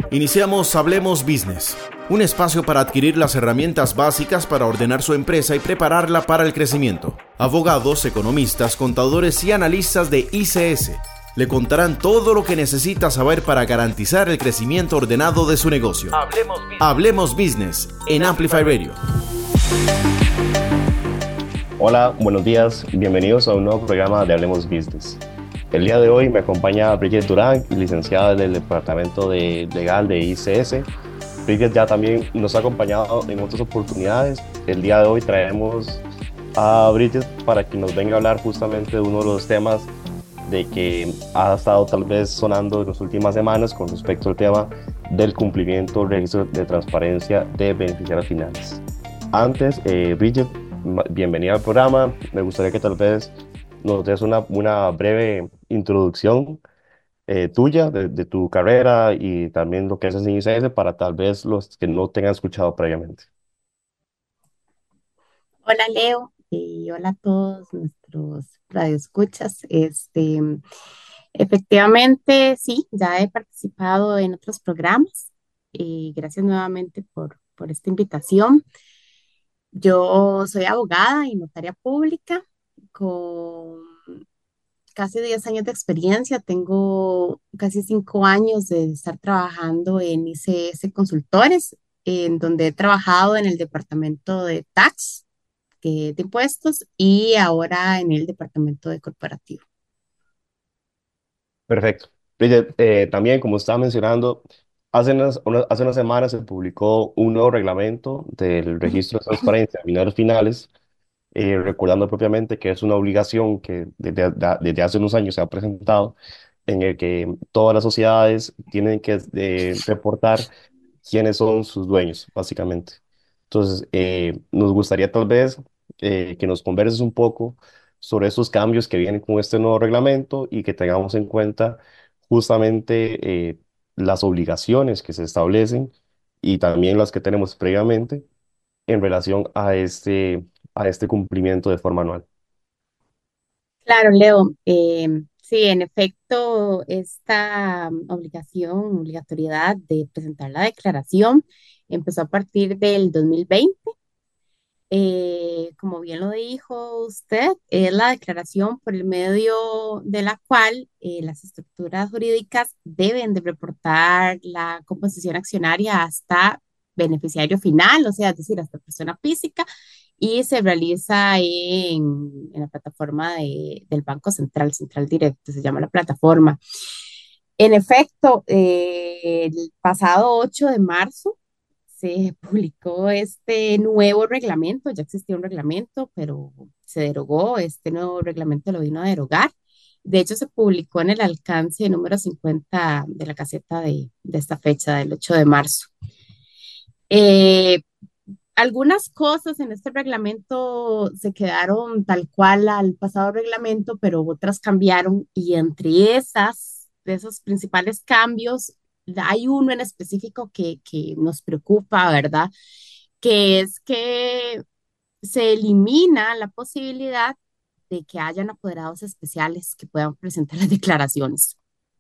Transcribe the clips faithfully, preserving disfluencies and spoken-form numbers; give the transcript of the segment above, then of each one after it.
Iniciamos Hablemos Business, un espacio para adquirir las herramientas básicas para ordenar su empresa y prepararla para el crecimiento. Abogados, economistas, contadores y analistas de I C S le contarán todo lo que necesita saber para garantizar el crecimiento ordenado de su negocio. Hablemos Business, Hablemos Business en Amplify Radio. Hola, buenos días, bienvenidos a un nuevo programa de Hablemos Business. El día de hoy me acompaña Bridget Durán, licenciada del Departamento de Legal de I C S. Bridget ya también nos ha acompañado en otras oportunidades. El día de hoy traemos a Bridget para que nos venga a hablar justamente de uno de los temas de que ha estado tal vez sonando en las últimas semanas con respecto al tema del cumplimiento del registro de transparencia de beneficiarios finales. Antes, eh, Bridget, bienvenida al programa. Me gustaría que tal vez nos des una, una breve introducción eh, tuya, de, de tu carrera y también lo que haces en I C S para tal vez los que no te han escuchado previamente. Hola Leo y hola a todos nuestros radioescuchas. Este, efectivamente, sí, ya he participado en otros programas y gracias nuevamente por, por esta invitación. Yo soy abogada y notaria pública con casi diez años de experiencia. Tengo casi cinco años de estar trabajando en I C S Consultores, en donde he trabajado en el departamento de tax, que- de impuestos, y ahora en el departamento de corporativo. Perfecto. Bridget, eh, también como estaba mencionando, hace unas, una- hace unas semanas se publicó un nuevo reglamento del registro de transparencia de minores finales, eh, recordando propiamente que es una obligación que desde, da- desde hace unos años se ha presentado, en el que todas las sociedades tienen que eh, reportar quiénes son sus dueños, básicamente. Entonces, eh, nos gustaría tal vez eh, que nos converses un poco sobre estos cambios que vienen con este nuevo reglamento y que tengamos en cuenta justamente eh, las obligaciones que se establecen y también las que tenemos previamente en relación a este, a este cumplimiento de forma anual. Claro, Leo. Eh, sí, en efecto, esta mm, obligación, obligatoriedad de presentar la declaración empezó a partir del dos mil veinte. Eh, como bien lo dijo usted, es la declaración por el medio de la cual eh, las estructuras jurídicas deben de reportar la composición accionaria hasta beneficiario final, o sea, es decir, hasta persona física, y se realiza en, en la plataforma de- del Banco Central, Central Directo, se llama la plataforma. En efecto, eh, el pasado ocho de marzo se publicó este nuevo reglamento. Ya existía un reglamento, pero se derogó. Este nuevo reglamento lo vino a derogar. De hecho, se publicó en el alcance número cincuenta de la Gaceta de, de esta fecha, del ocho de marzo. Eh, Algunas cosas en este reglamento se quedaron tal cual al pasado reglamento, pero otras cambiaron, y entre esas, de esos principales cambios, hay uno en específico que, que nos preocupa, ¿verdad? Que es que se elimina la posibilidad de que hayan apoderados especiales que puedan presentar las declaraciones.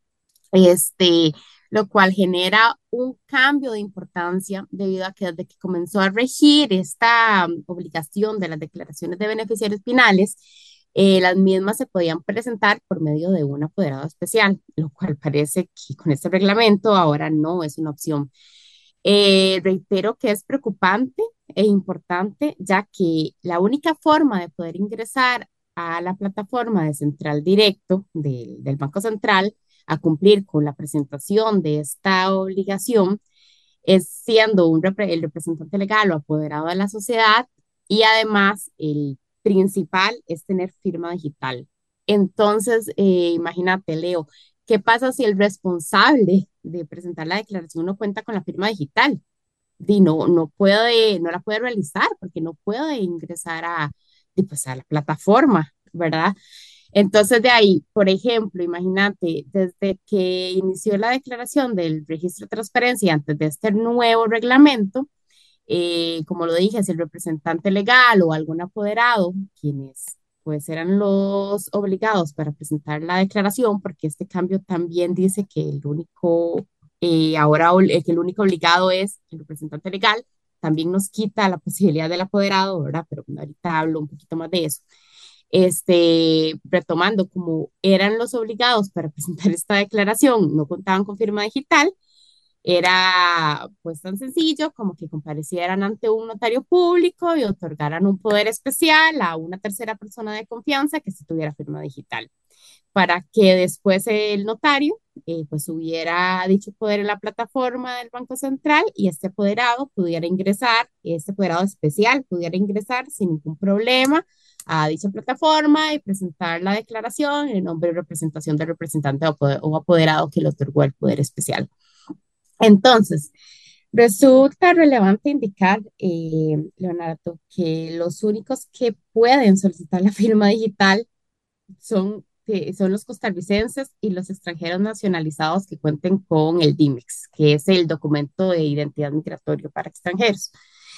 Este, lo cual genera un cambio de importancia debido a que desde que comenzó a regir esta um, obligación de las declaraciones de beneficiarios finales, eh, las mismas se podían presentar por medio de un apoderado especial, lo cual parece que con este reglamento ahora no es una opción. Eh, reitero que es preocupante e importante, ya que la única forma de poder ingresar a la plataforma de Central Directo del, del Banco Central a cumplir con la presentación de esta obligación es siendo un repre- el representante legal o apoderado de la sociedad, y además el principal es tener firma digital. Entonces, eh, imagínate, Leo, ¿qué pasa si el responsable de presentar la declaración no cuenta con la firma digital? Di, no, no puede, no la puede realizar porque no puede ingresar a, di, pues, a la plataforma, ¿verdad? Entonces, de ahí, por ejemplo, imagínate, desde que inició la declaración del registro de transparencia antes de este nuevo reglamento, eh, como lo dije, si el representante legal o algún apoderado, quienes pues eran los obligados para presentar la declaración, porque este cambio también dice que el único Eh, ahora ol- eh, que el único obligado es el representante legal, también nos quita la posibilidad del apoderado, ¿verdad? Pero bueno, ahorita hablo un poquito más de eso. Este, retomando, como eran los obligados para presentar esta declaración, no contaban con firma digital, era pues tan sencillo como que comparecieran ante un notario público y otorgaran un poder especial a una tercera persona de confianza que si tuviera firma digital, para que después el notario eh, pues hubiera dicho poder en la plataforma del Banco Central y este apoderado pudiera ingresar, este apoderado especial pudiera ingresar sin ningún problema a dicha plataforma y presentar la declaración en nombre y representación del representante o apoderado que le otorgó el poder especial. Entonces, resulta relevante indicar, eh, Leonardo, que los únicos que pueden solicitar la firma digital son, eh, son los costarricenses y los extranjeros nacionalizados que cuenten con el DIMEX, que es el documento de identidad migratorio para extranjeros.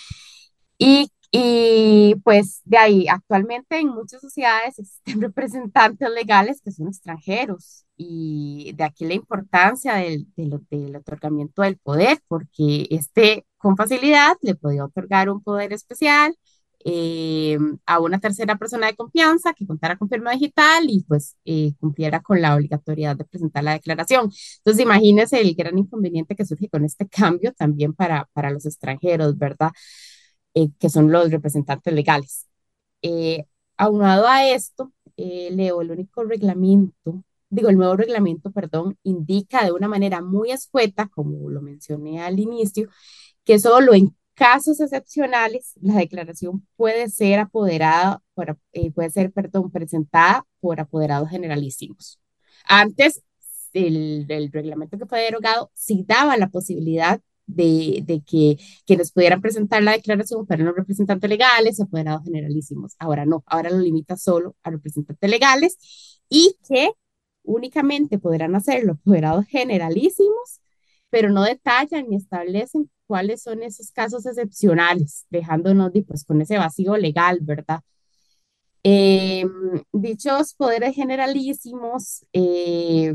Y, y pues de ahí, actualmente en muchas sociedades existen representantes legales que son extranjeros y de aquí la importancia del, del, del otorgamiento del poder, porque este con facilidad le podía otorgar un poder especial eh, a una tercera persona de confianza que contara con firma digital y pues eh, cumpliera con la obligatoriedad de presentar la declaración. Entonces, imagínese el gran inconveniente que surge con este cambio también para, para los extranjeros, ¿verdad? Eh, que son los representantes legales. Eh, Aunado a esto, eh, Leo, el único reglamento, digo, el nuevo reglamento, perdón, indica de una manera muy escueta, como lo mencioné al inicio, que solo en casos excepcionales la declaración puede ser apoderada, por, eh, puede ser, perdón, presentada por apoderados generalísimos. Antes, el, el reglamento que fue derogado sí daba la posibilidad de, de que quienes pudieran presentar la declaración fueran los representantes legales y apoderados generalísimos. Ahora no, ahora lo limita solo a representantes legales y que únicamente podrán hacerlo apoderados generalísimos, pero no detallan ni establecen cuáles son esos casos excepcionales, dejándonos pues, con ese vacío legal, ¿verdad? Eh, Dichos poderes generalísimos, eh,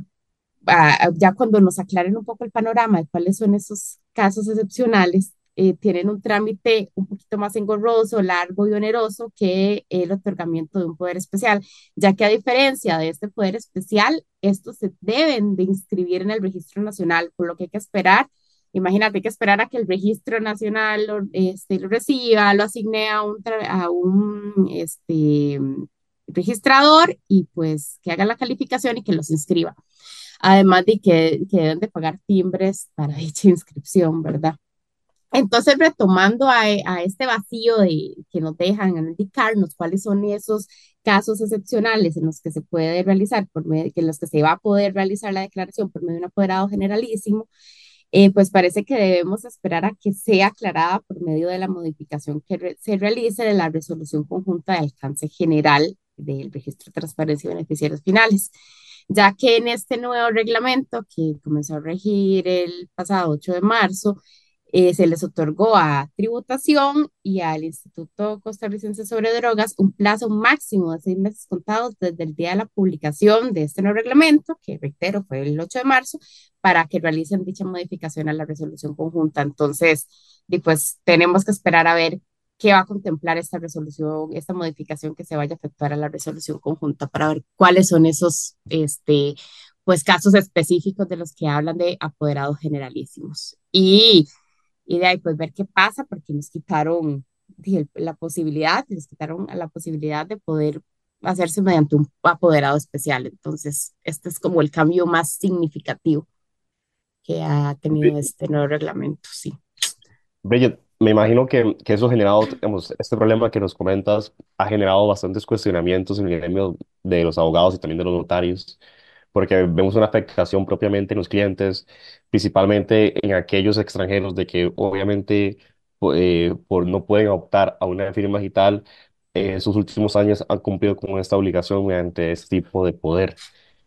ah, ya cuando nos aclaren un poco el panorama de cuáles son esos casos excepcionales, eh, tienen un trámite un poquito más engorroso, largo y oneroso que el otorgamiento de un poder especial, ya que a diferencia de este poder especial, estos se deben de inscribir en el registro nacional, por lo que hay que esperar. Imagínate, hay que esperar a que el registro nacional lo, este, lo reciba, lo asigne a un, a un este, registrador y pues que haga la calificación y que los inscriba. Además de que, que deben de pagar timbres para dicha inscripción, ¿verdad? Entonces, retomando a, a este vacío de, que nos dejan en indicarnos cuáles son esos casos excepcionales en los que se puede realizar, por medio, en los que se va a poder realizar la declaración por medio de un apoderado generalísimo, eh, pues parece que debemos esperar a que sea aclarada por medio de la modificación que re se realice de la resolución conjunta de alcance general del registro de transparencia y beneficiarios finales, ya que en este nuevo reglamento que comenzó a regir el pasado ocho de marzo, eh, se les otorgó a Tributación y al Instituto Costarricense sobre Drogas un plazo máximo de seis meses contados desde el día de la publicación de este nuevo reglamento, que reitero fue el ocho de marzo, para que realicen dicha modificación a la resolución conjunta. Entonces, pues tenemos que esperar a ver qué va a contemplar esta resolución, esta modificación que se vaya a efectuar a la resolución conjunta para ver cuáles son esos, este, pues casos específicos de los que hablan de apoderados generalísimos. Y, y de ahí pues ver qué pasa porque nos quitaron dije, la posibilidad, les quitaron la posibilidad de poder hacerse mediante un apoderado especial. Entonces, este es como el cambio más significativo que ha tenido este nuevo reglamento, sí. Bridget, me imagino que, que eso ha generado, digamos, este problema que nos comentas ha generado bastantes cuestionamientos en el gremio de los abogados y también de los notarios, porque vemos una afectación propiamente en los clientes, principalmente en aquellos extranjeros de que obviamente po- eh, por, no pueden optar a una firma digital, eh, sus últimos años han cumplido con esta obligación mediante este tipo de poder.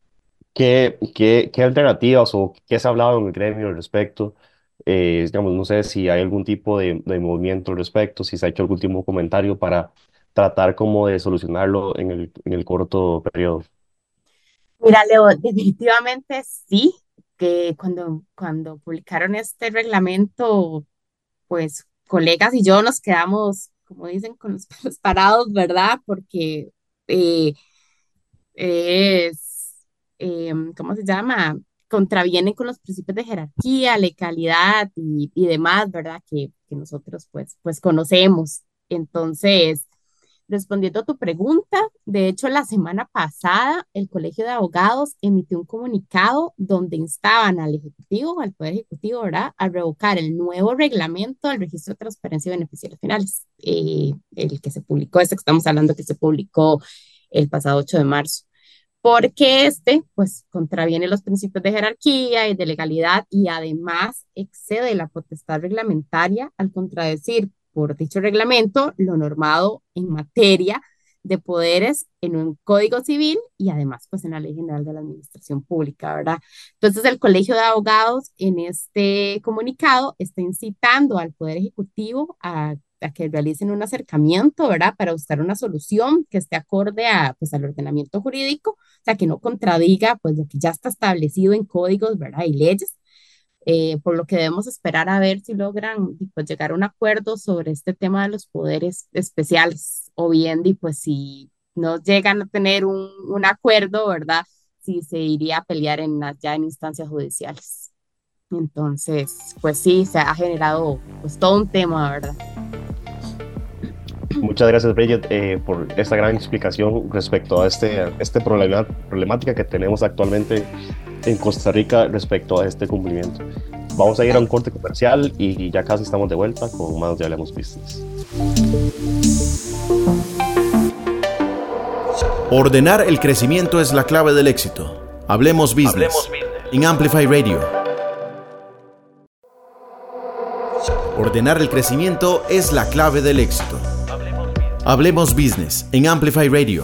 ¿Qué, qué, qué alternativas o qué se ha hablado en el gremio al respecto? Eh, digamos, no sé si hay algún tipo de, de movimiento al respecto, si se ha hecho algún último comentario para tratar como de solucionarlo en el, en el corto periodo. Mira, Leo, definitivamente sí. que cuando, cuando publicaron este reglamento, pues colegas y yo nos quedamos, como dicen, con los pelos parados, ¿verdad? Porque eh, es, eh, ¿cómo se llama? Contraviene con los principios de jerarquía, legalidad y, y demás, ¿verdad? Que, que nosotros pues, pues conocemos. Entonces, respondiendo a tu pregunta, de hecho, la semana pasada el Colegio de Abogados emitió un comunicado donde instaban al Ejecutivo, al Poder Ejecutivo, ¿verdad?, a revocar el nuevo reglamento del Registro de Transparencia de Beneficiarios Finales, eh, el que se publicó, este que estamos hablando que se publicó el pasado ocho de marzo, porque este, pues, contraviene los principios de jerarquía y de legalidad y además excede la potestad reglamentaria al contradecir por dicho reglamento lo normado en materia de poderes en un código civil y además, pues, en la Ley General de la Administración Pública, ¿verdad? Entonces, el Colegio de Abogados en este comunicado está incitando al Poder Ejecutivo a a que realicen un acercamiento, ¿verdad? Para buscar una solución que esté acorde a, pues, al ordenamiento jurídico, o sea, que no contradiga, pues, lo que ya está establecido en códigos, ¿verdad? Y leyes, eh, por lo que debemos esperar a ver si logran, pues, llegar a un acuerdo sobre este tema de los poderes especiales, o bien, y, pues, si no llegan a tener un, un acuerdo, ¿verdad? Si se iría a pelear en, ya en instancias judiciales. Entonces, pues sí, se ha generado, pues, todo un tema, ¿verdad? Muchas gracias, Bridget, eh, por esta gran explicación respecto a este, este problema, problemática que tenemos actualmente en Costa Rica respecto a este cumplimiento. Vamos a ir a un corte comercial y ya casi estamos de vuelta con más de Hablemos Business. Ordenar el crecimiento es la clave del éxito. Hablemos Business, Hablemos Business. En Amplify Radio. Ordenar el crecimiento es la clave del éxito. Hablemos Business en Amplify Radio.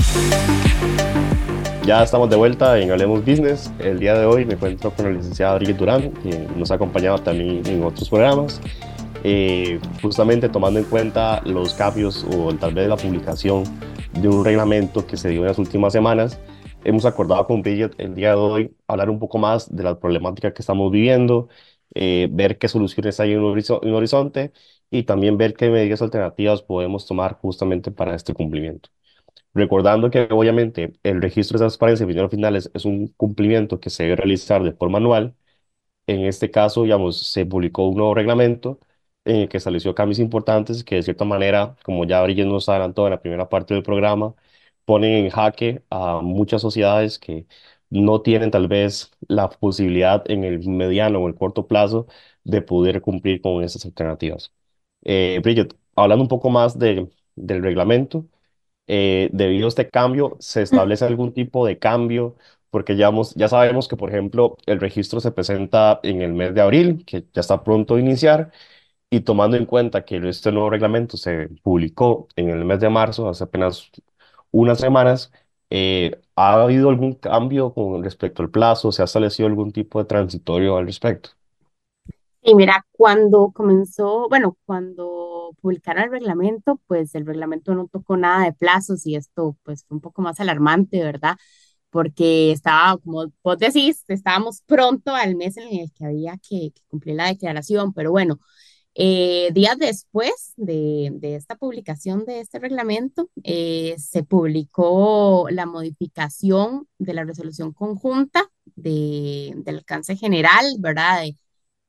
Ya estamos de vuelta en Hablemos Business. El día de hoy me encuentro con la licenciada Bridget Durán, que nos ha acompañado también en otros programas, eh, justamente tomando en cuenta los cambios o tal vez la publicación de un reglamento que se dio en las últimas semanas. Hemos acordado con Bridget el día de hoy hablar un poco más de la problemática que estamos viviendo, eh, ver qué soluciones hay en un horizo- en un horizonte y también ver qué medidas alternativas podemos tomar justamente para este cumplimiento. Recordando que obviamente el registro de transparencia de beneficiarios finales es un cumplimiento que se debe realizar de forma anual. En este caso, digamos, se publicó un nuevo reglamento en el que estableció cambios importantes que de cierta manera, como ya Brillen nos adelantó en la primera parte del programa, ponen en jaque a muchas sociedades que no tienen tal vez la posibilidad en el mediano o el corto plazo de poder cumplir con esas alternativas. Eh, Bridget, hablando un poco más de- del reglamento, eh, debido a este cambio, ¿se establece algún tipo de cambio? Porque ya, hemos- ya sabemos que, por ejemplo, el registro se presenta en el mes de abril, que ya está pronto a iniciar, y tomando en cuenta que este nuevo reglamento se publicó en el mes de marzo, hace apenas unas semanas, eh, ¿ha habido algún cambio con respecto al plazo? ¿Se ha establecido algún tipo de transitorio al respecto? Y mira, cuando comenzó, bueno, cuando publicaron el reglamento, pues el reglamento no tocó nada de plazos y esto pues fue un poco más alarmante, ¿verdad? Porque estaba, como vos decís, estábamos pronto al mes en el que había que, que cumplir la declaración, pero bueno, eh, días después de, de esta publicación de este reglamento, eh, se publicó la modificación de la resolución conjunta de, del alcance general, ¿verdad? De,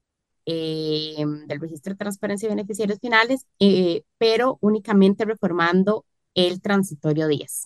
eh, del registro de transparencia de beneficiarios finales, eh, pero únicamente reformando el transitorio diez,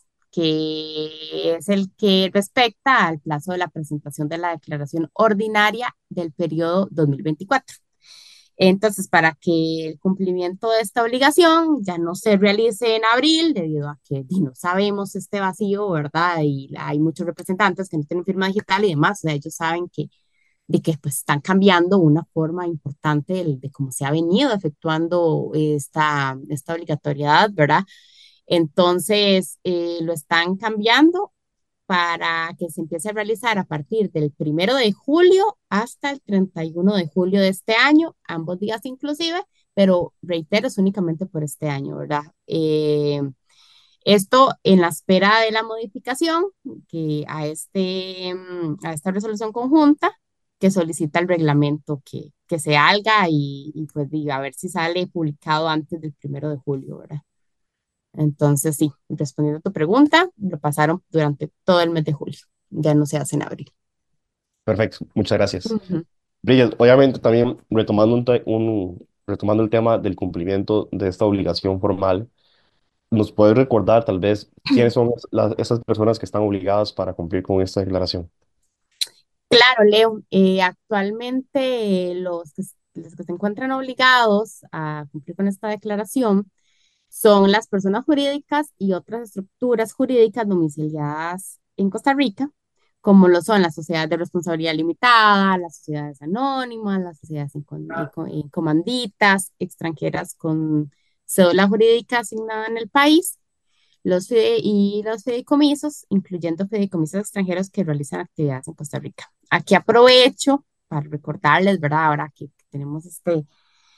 que es el que respecta al plazo de la presentación de la declaración ordinaria del periodo dos mil veinticuatro. Entonces, para que el cumplimiento de esta obligación ya no se realice en abril, debido a que di, no sabemos este vacío, ¿verdad? Y hay muchos representantes que no tienen firma digital y demás, o sea, ellos saben que de que pues están cambiando una forma importante de, de cómo se ha venido efectuando esta, esta obligatoriedad, ¿verdad? Entonces, eh, lo están cambiando para que se empiece a realizar a partir del primero de julio hasta el treinta y uno de julio de este año, ambos días inclusive, pero reitero, es únicamente por este año, ¿verdad? Eh, esto en la espera de la modificación que a, este, a esta resolución conjunta que solicita el reglamento que, que se haga y, y pues diga, a ver si sale publicado antes del primero de julio, ¿verdad? Entonces, sí, respondiendo a tu pregunta, lo pasaron durante todo el mes de julio, ya no se hace en abril. Perfecto, muchas gracias. Ujú. Bridget, obviamente también retomando, un, te- un- retomando el tema del cumplimiento de esta obligación formal, ¿nos puedes recordar tal vez quiénes son las, esas personas que están obligadas para cumplir con esta declaración? Claro, Leo, eh, actualmente eh, los que, los que se encuentran obligados a cumplir con esta declaración son las personas jurídicas y otras estructuras jurídicas domiciliadas en Costa Rica, como lo son las sociedades de responsabilidad limitada, las sociedades anónimas, las sociedades en, con- en co- en comanditas, extranjeras con cédula jurídica asignada en el país, los fide- y los fideicomisos, incluyendo fideicomisos extranjeros que realizan actividades en Costa Rica. Aquí aprovecho para recordarles, ¿verdad? Ahora que que tenemos este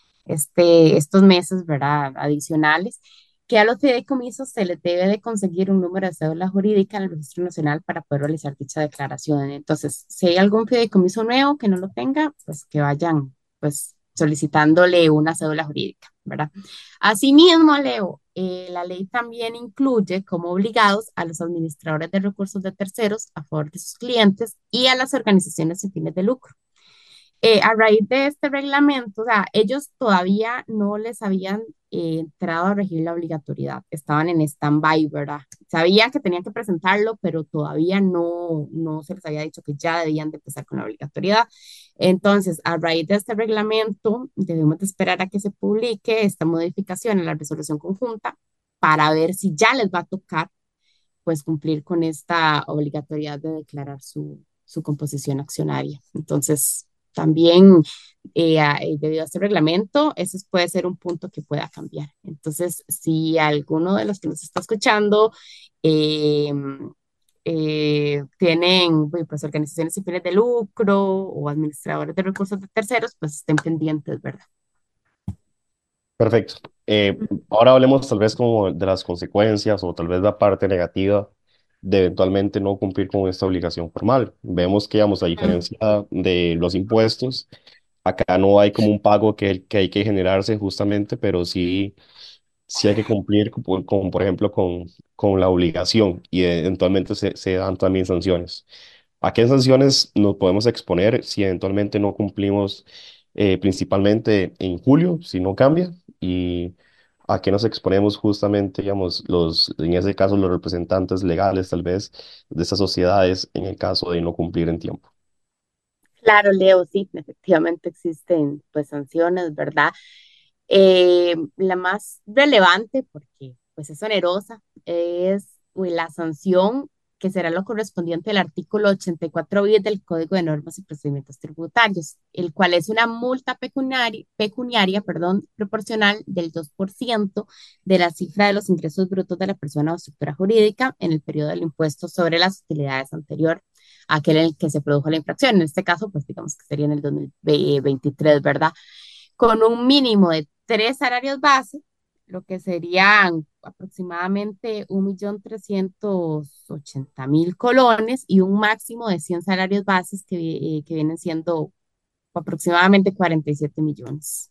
este, estos meses, ¿verdad? Adicionales, que a los fideicomisos se les debe de conseguir un número de cédula jurídica en el Registro Nacional para poder realizar dicha declaración. Entonces, si hay algún fideicomiso nuevo que no lo tenga, pues que vayan, pues, solicitándole una cédula jurídica, ¿verdad? Asimismo, Leo, eh, la ley también incluye como obligados a los administradores de recursos de terceros a favor de sus clientes y a las organizaciones sin fines de lucro. Eh, a raíz de este reglamento, o sea, ellos todavía no les habían eh, entrado a regir la obligatoriedad, estaban en stand-by, ¿verdad? Sabían que tenían que presentarlo, pero todavía no, no se les había dicho que ya debían de empezar con la obligatoriedad. Entonces, a raíz de este reglamento, debemos de esperar a que se publique esta modificación en la resolución conjunta para ver si ya les va a tocar, pues, cumplir con esta obligatoriedad de declarar su, su composición accionaria. Entonces, también eh, a- eh, debido a este reglamento, eso puede ser un punto que pueda cambiar. Entonces, si alguno de los que nos está escuchando eh, eh, tienen pues, pues, organizaciones sin fines de lucro o administradores de recursos de terceros, pues estén pendientes, ¿verdad? Perfecto. Eh, ahora hablemos tal vez como de las consecuencias o tal vez la parte negativa de eventualmente no cumplir con esta obligación formal. Vemos que, digamos, a Ujú. diferencia de los impuestos, acá no hay como un pago que, que hay que generarse justamente, pero sí, sí hay que cumplir con, con, por ejemplo, con, con la obligación y eh, eventualmente se, se dan también sanciones. ¿A qué sanciones nos podemos exponer si eventualmente no cumplimos, eh, principalmente en julio, si no cambia? ¿Y a qué nos exponemos justamente, digamos, los, en ese caso, los representantes legales, tal vez, de estas sociedades, en el caso de no cumplir en tiempo? Claro, Leo, sí, efectivamente existen pues sanciones, ¿verdad? Eh, la más relevante, porque pues es onerosa, es uy, la sanción que será lo correspondiente al artículo ochenta y cuatro bis del Código de Normas y Procedimientos Tributarios, el cual es una multa pecuniaria, pecuniaria, perdón, proporcional del dos por ciento de la cifra de los ingresos brutos de la persona o estructura jurídica en el periodo del impuesto sobre las utilidades anterior a aquel en el que se produjo la infracción. En este caso, pues digamos que sería en el dos mil veintitrés, ¿verdad? Con un mínimo de tres salarios base, lo que serían aproximadamente un millón trescientos ochenta mil colones y un máximo de cien salarios bases que, eh, que vienen siendo aproximadamente cuarenta y siete millones.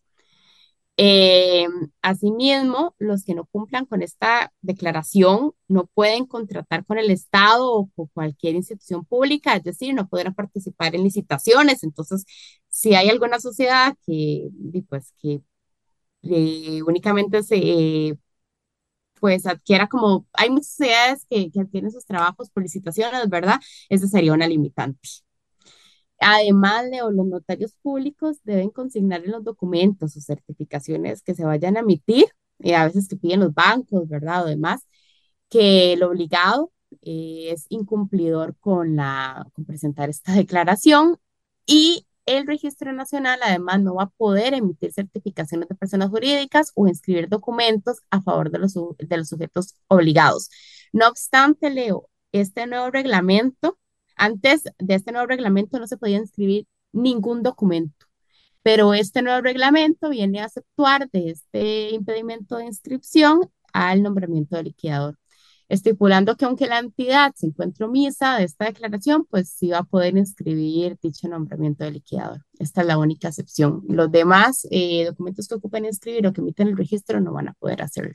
Eh, Asimismo, los que no cumplan con esta declaración no pueden contratar con el Estado o con cualquier institución pública, es decir, no podrán participar en licitaciones. Entonces, si hay alguna sociedad que, pues, que eh, únicamente se, eh, pues, adquiera como, hay muchas sociedades que, que adquieren sus trabajos por licitaciones, ¿verdad? Esa sería una limitante. Además, Leo, los notarios públicos deben consignar en los documentos o certificaciones que se vayan a emitir, eh, a veces que piden los bancos, ¿verdad? O demás, que el obligado eh, es incumplidor con la, con presentar esta declaración y el Registro Nacional además no va a poder emitir certificaciones de personas jurídicas o inscribir documentos a favor de los, su- de los sujetos obligados. No obstante, Leo, este nuevo reglamento, antes de este nuevo reglamento no se podía inscribir ningún documento, pero este nuevo reglamento viene a aceptar de este impedimento de inscripción al nombramiento del liquidador. estipulando que aunque la entidad se encuentre omisa de esta declaración, pues sí va a poder inscribir dicho nombramiento de liquidador. Esta es la única excepción. Los demás eh, documentos que ocupen inscribir o que emiten el registro no van a poder hacerlo.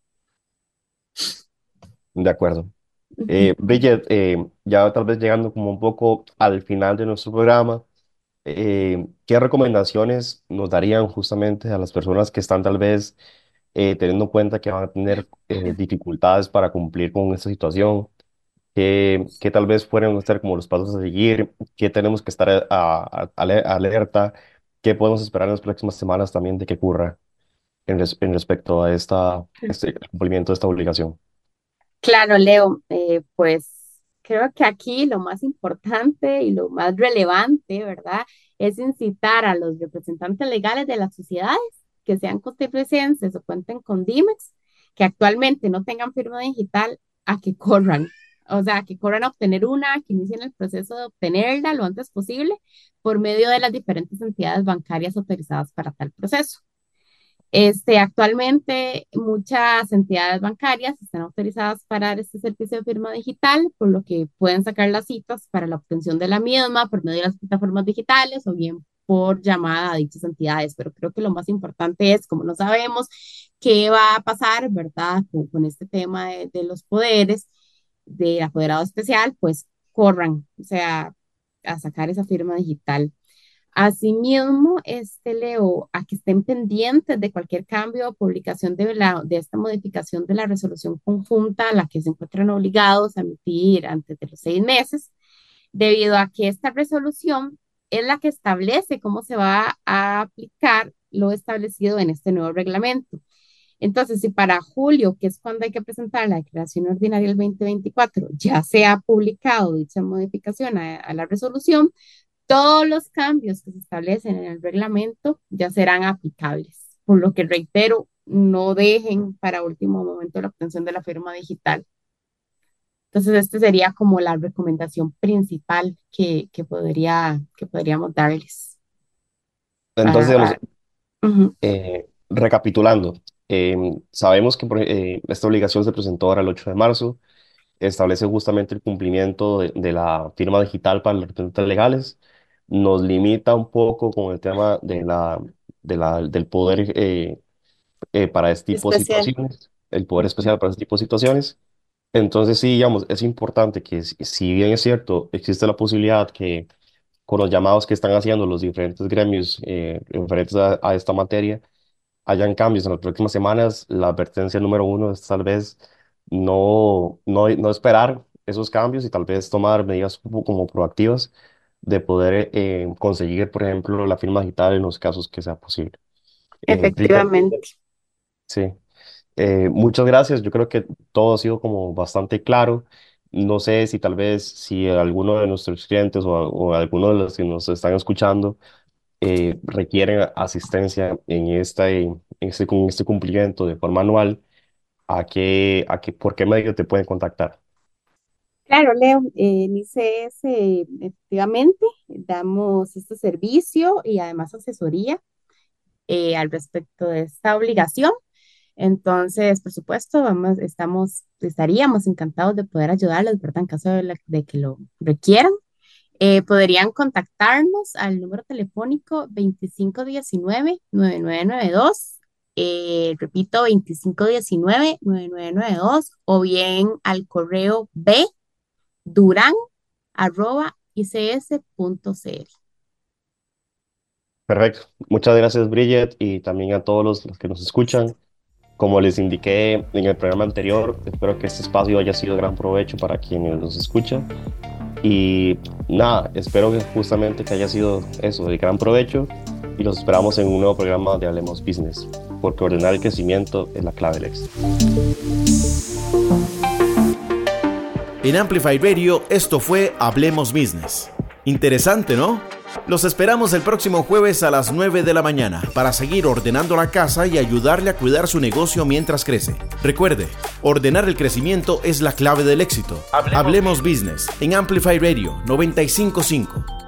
De acuerdo. Ujú. Eh, Bridget, eh, ya tal vez llegando como un poco al final de nuestro programa, eh, ¿qué recomendaciones nos darían justamente a las personas que están tal vez eh, teniendo en cuenta que van a tener eh, dificultades para cumplir con esta situación? ¿Qué, qué tal vez fueran ser como los pasos a seguir? ¿Qué tenemos que estar a- a- ale- alerta? ¿Qué podemos esperar en las próximas semanas también de que ocurra en, res- en respecto a esta, este cumplimiento de esta obligación? Claro, Leo, eh, pues creo que aquí lo más importante y lo más relevante, ¿verdad? Es incitar a los representantes legales de las sociedades que sean costarricenses o cuenten con DIMEX, que actualmente no tengan firma digital, a que corran. O sea, que corran a obtener una, que inicien el proceso de obtenerla lo antes posible por medio de las diferentes entidades bancarias autorizadas para tal proceso. Este, actualmente muchas entidades bancarias están autorizadas para dar este servicio de firma digital, por lo que pueden sacar las citas para la obtención de la misma por medio de las plataformas digitales o bien por llamada a dichas entidades. Pero creo que lo más importante es, como no sabemos qué va a pasar, ¿verdad? Con, con este tema de, de los poderes del apoderado especial, pues corran, o sea, a sacar esa firma digital. Asimismo, este Leo, a que estén pendientes de cualquier cambio o publicación de, la, de esta modificación de la resolución conjunta a la que se encuentran obligados a emitir antes de los seis meses, debido a que esta resolución es la que establece cómo se va a aplicar lo establecido en este nuevo reglamento. Entonces, si para julio, que es cuando hay que presentar la declaración ordinaria del dos mil veinticuatro, ya se ha publicado dicha modificación a, a la resolución, todos los cambios que se establecen en el reglamento ya serán aplicables, por lo que reitero, no dejen para último momento la obtención de la firma digital. Entonces, esta sería como la recomendación principal que, que, podría, que podríamos darles Entonces, para... digamos, Ujú. eh, recapitulando, em, sabemos que por- eh, esta obligación se presentó ahora el ocho de marzo, establece justamente el cumplimiento de, de la firma digital para los representantes legales, nos limita un poco con el tema de la, de la, del poder eh, eh, para este tipo de Especial. situaciones, el poder especial para este tipo de situaciones. Entonces, sí, digamos, es importante que si si bien es cierto, existe la posibilidad que con los llamados que están haciendo los diferentes gremios eh, referentes a, a esta materia, hayan cambios en las próximas semanas, la advertencia número uno es tal vez no, no, no esperar esos cambios y tal vez tomar medidas como, como proactivas de poder eh, conseguir, por ejemplo, la firma digital en los casos que sea posible. Eh, Bridget, Efectivamente. sí. Eh, muchas gracias. Yo creo que todo ha sido como bastante claro. No sé si tal vez si alguno de nuestros clientes o, o alguno de los que nos están escuchando eh, requieren asistencia en esta, en este, con este cumplimiento de forma anual, ¿a qué, a qué, por qué medio te pueden contactar? Claro, Leo, eh, en I C S eh, efectivamente damos este servicio y además asesoría eh, al respecto de esta obligación. Entonces, por supuesto, vamos, estamos, estaríamos encantados de poder ayudarles, ¿verdad? En caso de, la- de que lo requieran. Eh, podrían contactarnos al número telefónico veinticinco diecinueve, noventa y nueve noventa y dos. Eh, repito, veinticinco diecinueve, noventa y nueve noventa y dos, o bien al correo b duran arroba ics.cl. Perfecto. Muchas gracias, Bridget, y también a todos los, los que nos escuchan. Como les indiqué en el programa anterior, espero que este espacio haya sido de gran provecho para quienes nos escuchan. Y nada, espero que justamente que haya sido eso, de gran provecho. Y los esperamos en un nuevo programa de Hablemos Business, porque ordenar el crecimiento es la clave del éxito. En Amplify Radio, esto fue Hablemos Business. Interesante, ¿no? Los esperamos el próximo jueves a las nueve de la mañana para seguir ordenando la casa y ayudarle a cuidar su negocio mientras crece. Recuerde, ordenar el crecimiento es la clave del éxito. Hablemos, Hablemos Business en Amplify Radio noventa y cinco punto cinco.